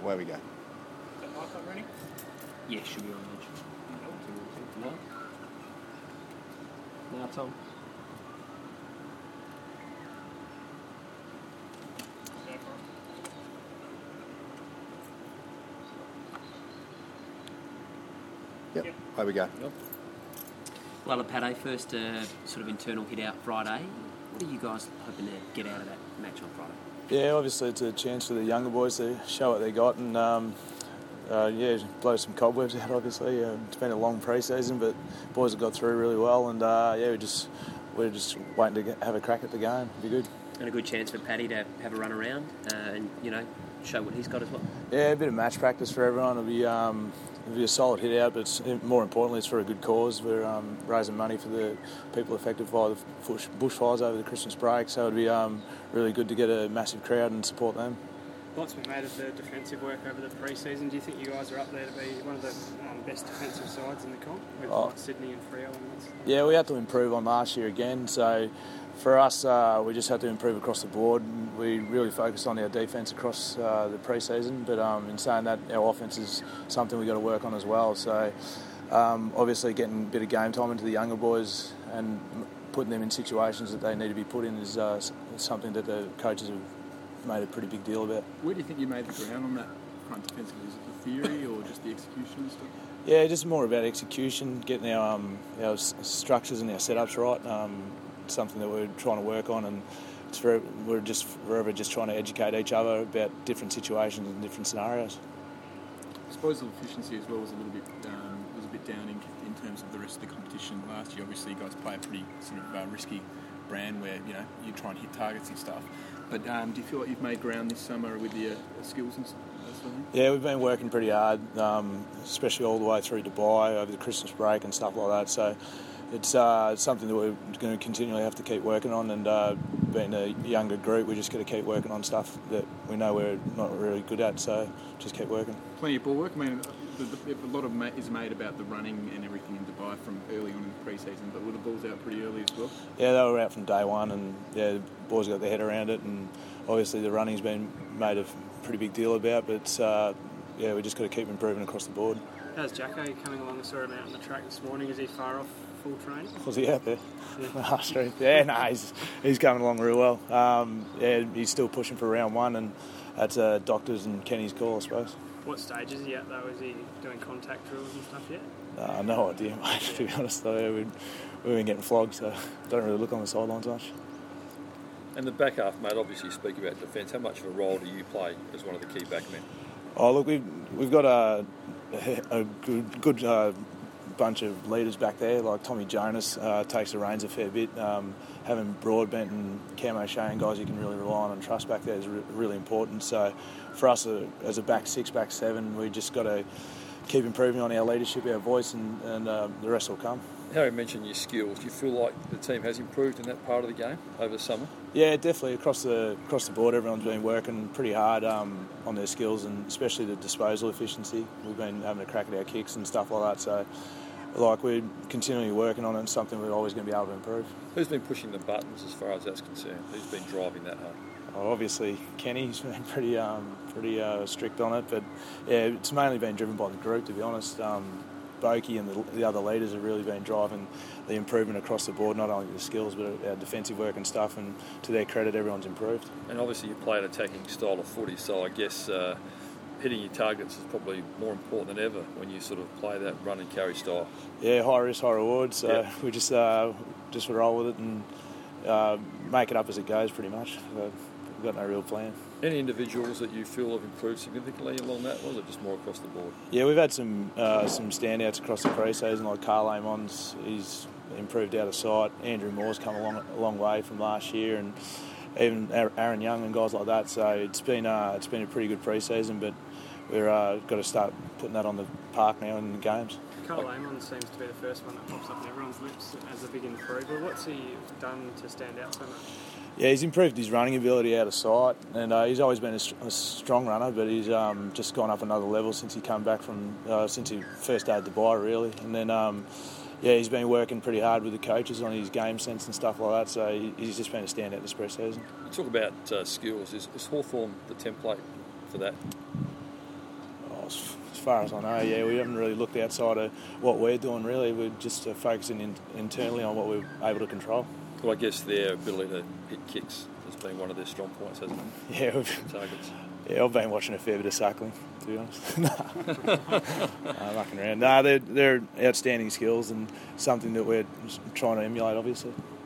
away we go. Is that mic up ready? Yeah, should be on edge. No? Now, Tom. Yep, away we go. Yep. Lalapate, first sort of internal hit out Friday. What are you guys hoping to get out of that match on Friday? Yeah, obviously it's a chance for the younger boys to show what they got and blow some cobwebs out. Obviously, it's been a long pre-season, but boys have got through really well, and we're just waiting to have a crack at the game. It'll be good. And a good chance for Paddy to have a run around and show what he's got as well. Yeah, a bit of match practice for everyone. It'll be a solid hit out, but more importantly, it's for a good cause. We're raising money for the people affected by the bushfires over the Christmas break, so it'd be really good to get a massive crowd and support them. Lots been made of the defensive work over the pre-season. Do you think you guys are up there to be one of the best defensive sides in the comp with Sydney and Freo? Yeah, we had to improve on last year again, so for us, we just had to improve across the board. We really focused on our defence across the pre-season, but in saying that, our offence is something we've got to work on as well. So obviously getting a bit of game time into the younger boys and putting them in situations that they need to be put in is something that the coaches have made a pretty big deal about. Where do you think you made the ground on that front defensively? Is it the theory or just the execution and stuff? Yeah, just more about execution, getting our structures and our setups right. Something that we're trying to work on, and we're just forever just trying to educate each other about different situations and different scenarios. Disposal efficiency as well was a little bit down in terms of the rest of the competition last year. Obviously, you guys play a pretty sort of risky brand where you try and hit targets and stuff. But do you feel like you've made ground this summer with your skills and that sort of thing? Yeah, we've been working pretty hard, especially all the way through Dubai over the Christmas break and stuff like that. So it's something that we're going to continually have to keep working on, and being a younger group, we just got to keep working on stuff that we know we're not really good at, so just keep working. Plenty of ball work. I mean, a lot of is made about the running and everything in Dubai from early on in the pre-season, but were the balls out pretty early as well? Yeah, they were out from day one, and the boys got their head around it, and obviously the running's been made a pretty big deal about, but we just got to keep improving across the board. How's Jacko coming along? I saw him out on the track this morning. Is he far off full training? Was he out there? Last street? Yeah, no, he's coming along real well. He's still pushing for round one, and that's doctors and Kenny's call, I suppose. What stage is he at, though? Is he doing contact drills and stuff yet? No idea, mate, to be honest. Though. We've been getting flogged, so don't really look on the sidelines much. And the back half, mate, obviously you speak about defence. How much of a role do you play as one of the key backmen? Oh, look, we've got a good bunch of leaders back there, like Tommy Jonas takes the reins a fair bit. Having Broadbent and Cam O'Shea and guys you can really rely on and trust back there is really important. So for us as a back six, back seven, we just got to keep improving on our leadership, our voice, and the rest will come. Harry mentioned your skills. Do you feel like the team has improved in that part of the game over the summer? Yeah, definitely. Across the board, everyone's been working pretty hard on their skills, and especially the disposal efficiency. We've been having a crack at our kicks and stuff like that. So, we're continually working on it, and something we're always going to be able to improve. Who's been pushing the buttons as far as that's concerned? Who's been driving that hard? Obviously, Kenny's been pretty strict on it, but yeah, it's mainly been driven by the group, to be honest. Boki and the other leaders have really been driving the improvement across the board, not only the skills but our defensive work and stuff, and to their credit, everyone's improved. And obviously you play an attacking style of footy, so I guess hitting your targets is probably more important than ever when you sort of play that run and carry style. Yeah, high risk, high reward, so we just roll with it and make it up as it goes pretty much. We've got no real plan. Any individuals that you feel have improved significantly along that, or is it just more across the board? Yeah, we've had some standouts across the pre-season, like Carl Amons, he's improved out of sight. Andrew Moore's come a long way from last year, and even Aaron Young and guys like that. So it's been a pretty good pre-season, but we've got to start putting that on the park now in the games. Carl Amon seems to be the first one that pops up in everyone's lips as a big improver. What's he done to stand out so much? Yeah, he's improved his running ability out of sight, and he's always been a strong runner, but he's just gone up another level since he came back from since he first started Dubai, really. And then he's been working pretty hard with the coaches on his game sense and stuff like that, so he's just been a standout this pre-season. You talk about skills. Is Hawthorn the template for that? As far as I know, yeah, we haven't really looked outside of what we're doing, really. We're just focusing internally on what we're able to control. Well, I guess their ability to hit kicks has been one of their strong points, hasn't it? Yeah, Targets. Yeah, I've been watching a fair bit of Suckling, to be honest. Mucking around. No, they're outstanding skills and something that we're trying to emulate, obviously.